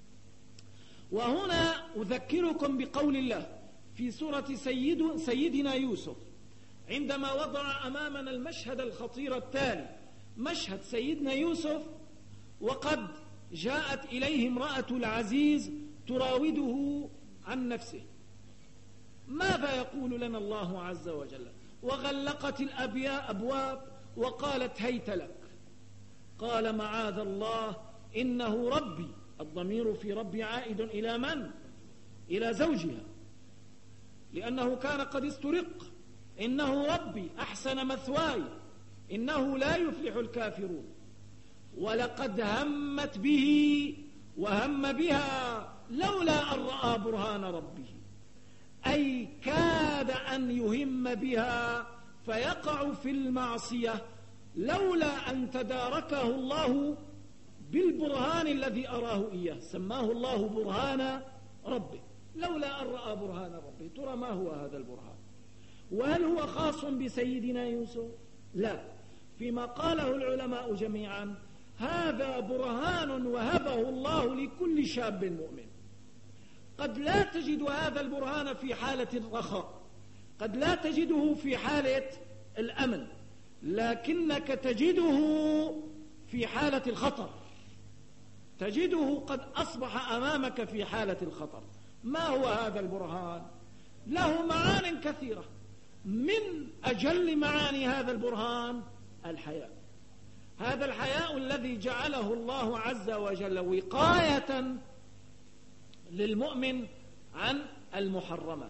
Speaker 1: وهنا أذكركم بقول الله في سورة سيد سيدنا يوسف عندما وضع أمامنا المشهد الخطير التالي، مشهد سيدنا يوسف وقد جاءت إليه امرأة العزيز تراوده عن نفسه. ماذا يقول لنا الله عز وجل؟ وغلقت الأبواب وقالت هيت لك، قال معاذ الله إنه ربي الضمير في ربي عائد إلى من؟ إلى زوجها، لأنه كان قد استرق: إنه ربي أحسن مثواي إنه لا يفلح الكافرون. ولقد همت به وهم بها لولا أن رأى برهان ربه، أي كاد أن يهم بها فيقع في المعصية لولا أن تداركه الله بالبرهان الذي أراه إياه، سماه الله برهان ربه، لولا أن رأى برهان ربه. ترى ما هو هذا البرهان؟ وهل هو خاص بسيدنا يوسف؟ لا، فيما قاله العلماء جميعا هذا برهان وهبه الله لكل شاب مؤمن. قد لا تجد هذا البرهان في حالة الرخاء، قد لا تجده في حالة الأمن، لكنك تجده في حالة الخطر، تجده قد أصبح أمامك في حالة الخطر. ما هو هذا البرهان؟ له معان كثيرة، من أجل معاني هذا البرهان الحياء. هذا الحياء الذي جعله الله عز وجل وقاية للمؤمن عن المحرمات.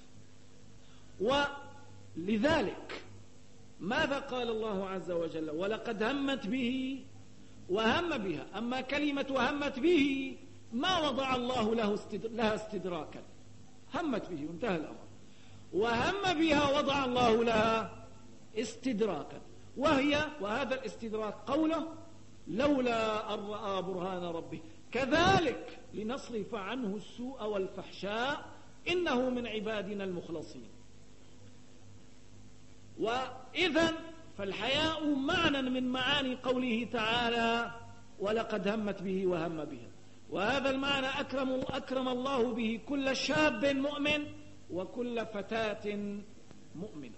Speaker 1: ولذلك ماذا قال الله عز وجل؟ ولقد همت به وهم بها. أما كلمة همت به ما وضع الله له لها استدراكا، همت به وانتهى الأمر. وهم بها وضع الله لها استدراكا، وهي وهذا الاستدراك قوله: لولا أن رأى برهان ربه كذلك لنصرف عنه السوء والفحشاء إنه من عبادنا المخلصين. وإذن فالحياء معنى من معاني قوله تعالى: ولقد همت به وهم بها. وهذا المعنى أكرم, أكرم الله به كل شاب مؤمن وكل فتاة مؤمنة.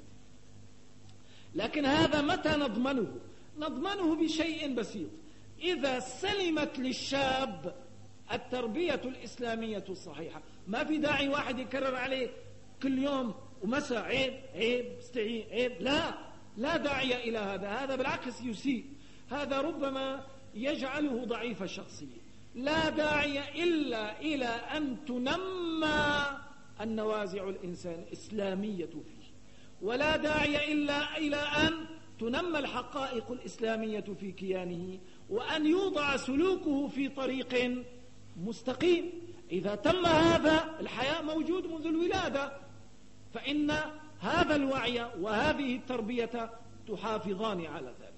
Speaker 1: لكن هذا متى نضمنه؟ نضمنه بشيء بسيط: إذا سلمت للشاب التربية الإسلامية الصحيحة. ما في داعي واحد يكرر عليه كل يوم ومساء عيب عيب استعين عيب، لا لا داعي إلى هذا. هذا بالعكس يسيء، هذا ربما يجعله ضعيف الشخصية. لا داعي إلا إلى أن تنمى النوازع الإنسان الإسلامية فيه، ولا داعي إلا إلى أن تنمى الحقائق الإسلامية في كيانه، وأن يوضع سلوكه في طريق مستقيم. إذا تم هذا الحياء موجود منذ الولادة، فإن هذا الوعي وهذه التربية تحافظان على ذلك.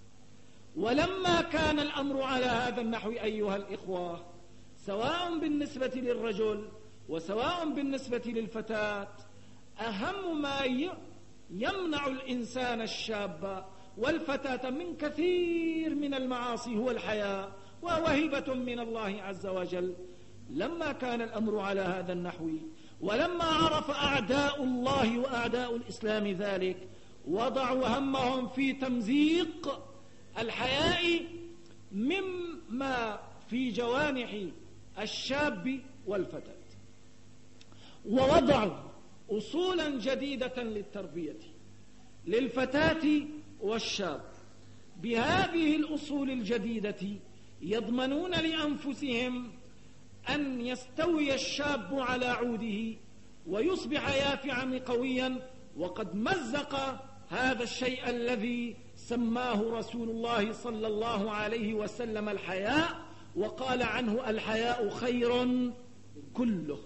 Speaker 1: ولما كان الأمر على هذا النحو أيها الإخوة، سواء بالنسبة للرجل وسواء بالنسبة للفتاة، أهم ما يمنع الإنسان الشاب والفتاة من كثير من المعاصي هو الحياء، وهو هبة من الله عز وجل. لما كان الأمر على هذا النحو، ولما عرف أعداء الله وأعداء الإسلام ذلك، وضعوا همهم في تمزيق الحياء مما في جوانح الشاب والفتاة، ووضعوا أصولا جديدة للتربية للفتاة والشاب. بهذه الأصول الجديدة يضمنون لأنفسهم أن يستوي الشاب على عوده ويصبح يافعا قويا. وقد مزق هذا الشيء الذي سماه رسول الله صلى الله عليه وسلم الحياء، وقال عنه: الحياء خير كله.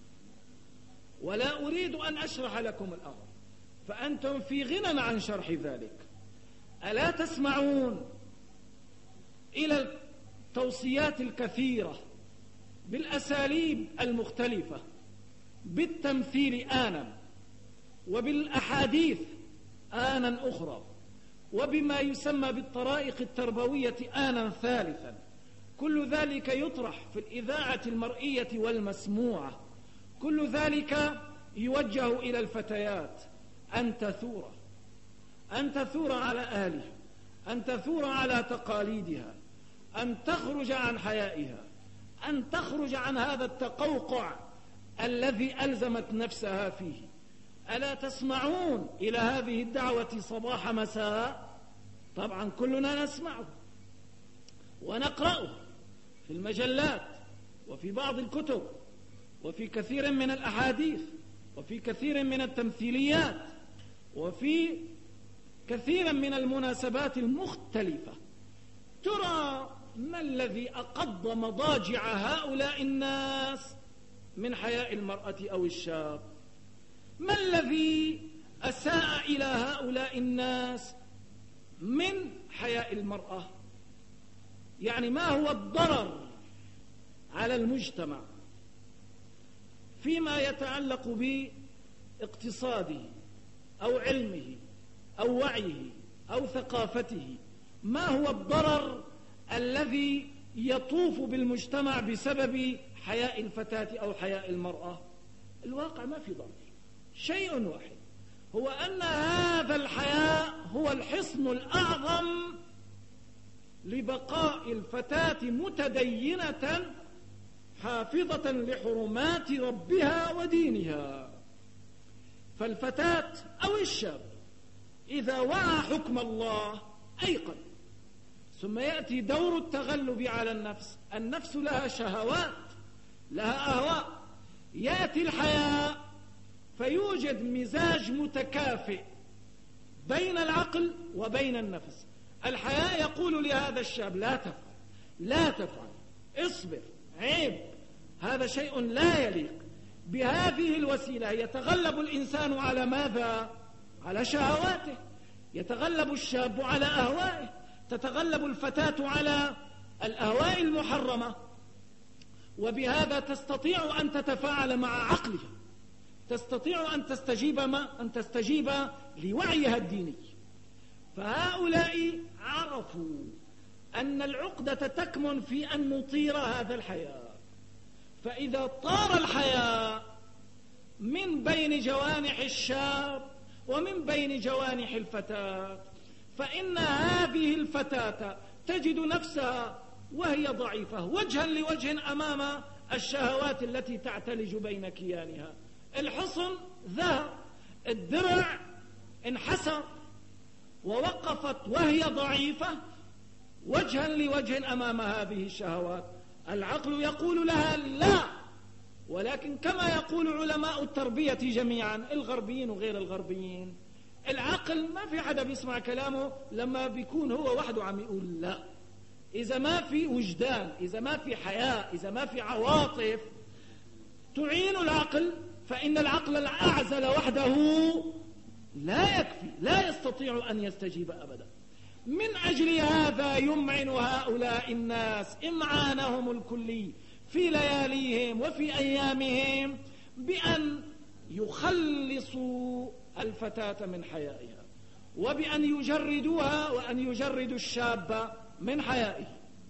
Speaker 1: ولا أريد أن أشرح لكم الأمر، فأنتم في غنى عن شرح ذلك. ألا تسمعون إلى التوصيات الكثيرة بالأساليب المختلفة، بالتمثيل آنا، وبالأحاديث آنا أخرى، وبما يسمى بالطرائق التربوية آنا ثالثا. كل ذلك يطرح في الإذاعة المرئية والمسموعة. كل ذلك يوجه إلى الفتيات أن تثور، أن تثور على أهلها، أن تثور على تقاليدها، أن تخرج عن حيائها، أن تخرج عن هذا التقوقع الذي ألزمت نفسها فيه. ألا تسمعون إلى هذه الدعوة صباح مساء؟ طبعا كلنا نسمعه ونقرأه في المجلات وفي بعض الكتب وفي كثير من الأحاديث وفي كثير من التمثيليات وفي كثير من المناسبات المختلفة. ترى ما الذي أقض مضاجع هؤلاء الناس من حياء المرأة أو الشاب؟ ما الذي أساء إلى هؤلاء الناس من حياء المرأة؟ يعني ما هو الضرر على المجتمع فيما يتعلق باقتصاده أو علمه أو وعيه أو ثقافته؟ ما هو الضرر الذي يطوف بالمجتمع بسبب حياء الفتاة أو حياء المرأة؟ الواقع ما في ضرر، شيء واحد، هو أن هذا الحياء هو الحصن الأعظم لبقاء الفتاة متدينة حافظة لحرمات ربها ودينها. فالفتاة أو الشاب إذا وعى حكم الله أيقن، ثم يأتي دور التغلب على النفس. النفس لها شهوات، لها أهواء. يأتي الحياء فيوجد مزاج متكافئ بين العقل وبين النفس. الحياء يقول لهذا الشاب لا تفعل، لا تفعل، اصبر، عيب، هذا شيء لا يليق. بهذه الوسيلة يتغلب الإنسان على ماذا؟ على شهواته. يتغلب الشاب على أهوائه، تتغلب الفتاة على الأهواء المحرمة، وبهذا تستطيع أن تتفاعل مع عقلها، تستطيع أن تستجيب ما أن تستجيب لوعيها الديني. فهؤلاء عرفوا أن العقدة تكمن في أن نطير هذا الحياء. فإذا طار الحياء من بين جوانح الشاب ومن بين جوانح الفتاة، فإن هذه الفتاة تجد نفسها وهي ضعيفة وجها لوجه أمام الشهوات التي تعتلج بين كيانها. الحصن ذهب، الدرع انحسر، ووقفت وهي ضعيفة وجها لوجه أمام هذه الشهوات. العقل يقول لها لا، ولكن كما يقول علماء التربية جميعا، الغربيين وغير الغربيين، العقل ما في حدا بيسمع كلامه لما بيكون هو وحده عم يقول لا. إذا ما في وجدان، إذا ما في حياء، إذا ما في عواطف تعين العقل، فإن العقل الأعزل وحده لا يكفي، لا يستطيع أن يستجيب أبدا. من أجل هذا يمعن هؤلاء الناس إمعانهم الكلي في لياليهم وفي أيامهم بأن يخلصوا الفتاة من حيائها، وبأن يجردوها وأن يجردوا الشاب من حيائه.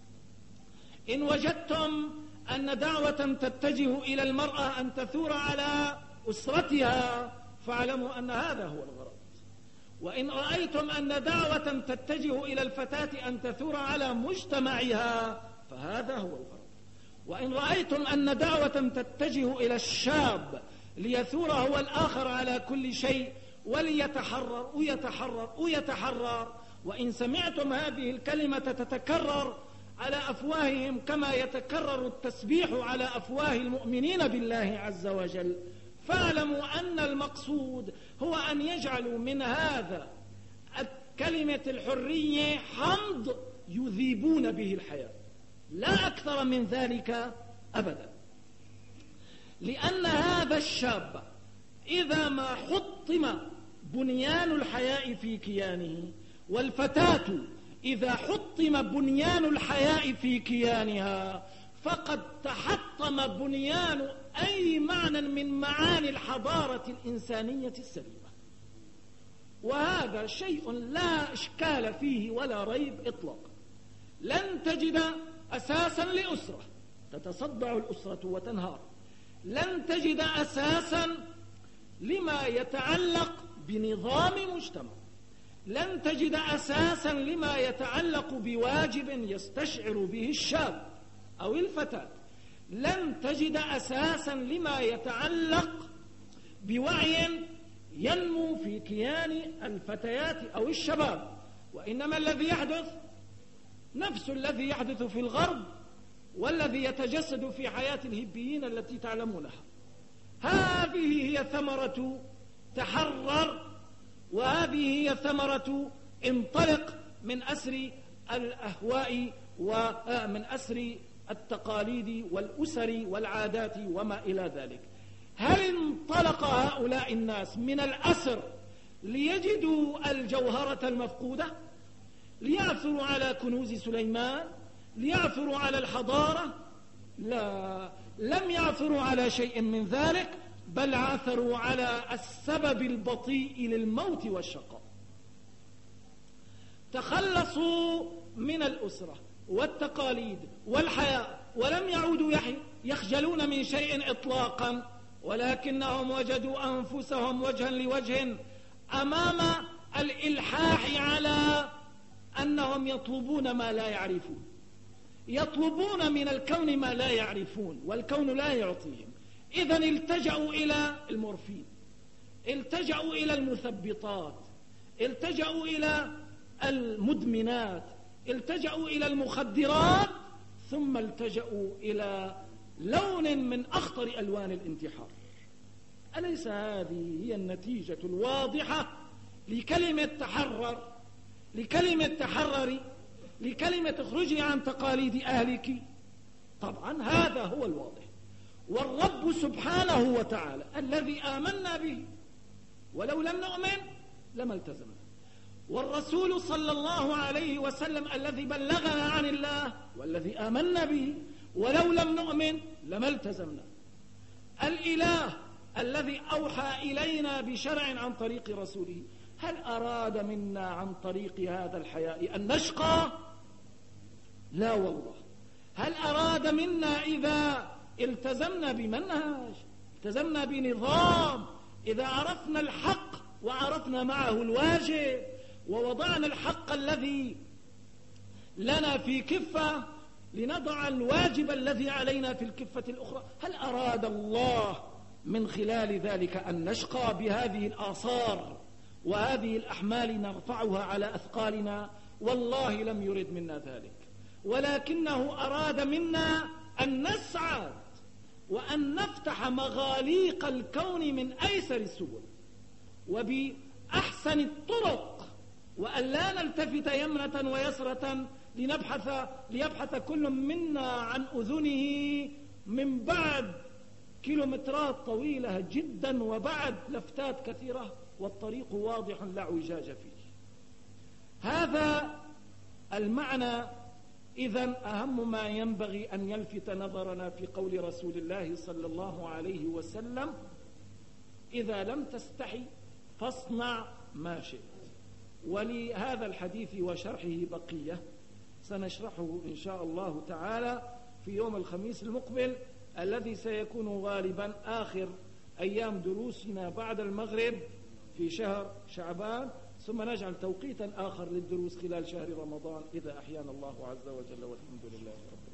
Speaker 1: إن وجدتم أن دعوة تتجه إلى المرأة أن تثور على أسرتها فاعلموا أن هذا هو الغرض. وإن رأيتم أن دعوة تتجه إلى الفتاة أن تثور على مجتمعها فهذا هو الغرض. وإن رأيتم أن دعوة تتجه إلى الشاب ليثور هو الآخر على كل شيء وليتحرر ويتحرر ويتحرر، وإن سمعتم هذه الكلمة تتكرر على أفواههم كما يتكرر التسبيح على أفواه المؤمنين بالله عز وجل، فاعلموا أن المقصود هو أن يجعلوا من هذا كلمة الحرية حمض يذيبون به الحياة، لا أكثر من ذلك أبدا. لأن هذا الشاب إذا ما حطم بنيان الحياء في كيانه، والفتاة إذا حطم بنيان الحياء في كيانها، فقد تحطم بنيان أي معنى من معاني الحضارة الإنسانية السليمة. وهذا شيء لا إشكال فيه ولا ريب إطلاقا. لن تجد أساسا لأسرة تتصدع الأسرة وتنهار، لن تجد أساسا لما يتعلق بنظام مجتمع، لن تجد أساسا لما يتعلق بواجب يستشعر به الشاب أو الفتاة، لن تجد أساسا لما يتعلق بوعي ينمو في كيان الفتيات أو الشباب. وإنما الذي يحدث نفس الذي يحدث في الغرب
Speaker 2: والذي يتجسد في حياة الهبيين التي تعلمونها. هذه هي ثمرة تحرر، وهذه هي ثمرة انطلق من أسر الأهواء ومن أسر التقاليد والأسر والعادات وما إلى ذلك. هل انطلق هؤلاء الناس من الأسر ليجدوا الجوهرة المفقودة، ليعثروا على كنوز سليمان، ليعثروا على الحضارة؟ لا، لم يعثروا على شيء من ذلك، بل عثروا على السبب البطيء للموت والشقاء. تخلصوا من الأسرة والتقاليد والحياة، ولم يعودوا يخجلون من شيء إطلاقا، ولكنهم وجدوا أنفسهم وجها لوجه أمام الإلحاح على أنهم يطلبون ما لا يعرفون، يطلبون من الكون ما لا يعرفون، والكون لا يعطيهم. إذن التجأوا إلى المورفين، التجأوا إلى المثبطات، التجأوا إلى المدمنات، التجأوا إلى المخدرات، ثم التجأوا إلى لون من أخطر ألوان الانتحار. أليس هذه هي النتيجة الواضحة لكلمة تحرر، لكلمة تحرري، لكلمة اخرجي عن تقاليد أهلك؟ طبعا هذا هو الواضح. والرب سبحانه وتعالى الذي آمنا به، ولو لم نؤمن لما التزمنا، والرسول صلى الله عليه وسلم الذي بلغنا عن الله والذي آمنا به، ولو لم نؤمن لما التزمنا. الإله الذي أوحى إلينا بشرع عن طريق رسوله، هل أراد منا عن طريق هذا الحياء أن نشقى؟ لا والله. هل أراد منا إذا التزمنا بمنهج، التزمنا بنظام، إذا عرفنا الحق وعرفنا معه الواجب ووضعنا الحق الذي لنا في كفة لنضع الواجب الذي علينا في الكفة الأخرى، هل أراد الله من خلال ذلك أن نشقى بهذه الآثار وهذه الأحمال نرفعها على أثقالنا؟ والله لم يرد منا ذلك، ولكنه أراد منا أن نسعد وأن نفتح مغاليق الكون من أيسر السبل وبأحسن الطرق، وأن لا نلتفت يمنة ويسرة لنبحث ليبحث كل منا عن أذنه من بعد كيلومترات طويلة جدا وبعد لفتات كثيرة، والطريق واضح لا اعوجاج فيه. هذا المعنى إذن أهم ما ينبغي أن يلفت نظرنا في قول رسول الله صلى الله عليه وسلم: إذا لم تستحي فاصنع ما شئت. ولهذا الحديث وشرحه بقية سنشرحه إن شاء الله تعالى في يوم الخميس المقبل، الذي سيكون غالبا آخر أيام دروسنا بعد المغرب في شهر شعبان، ثم نجعل توقيتا آخر للدروس خلال شهر رمضان إذا أحيانا الله عز وجل، والحمد لله رب العالمين.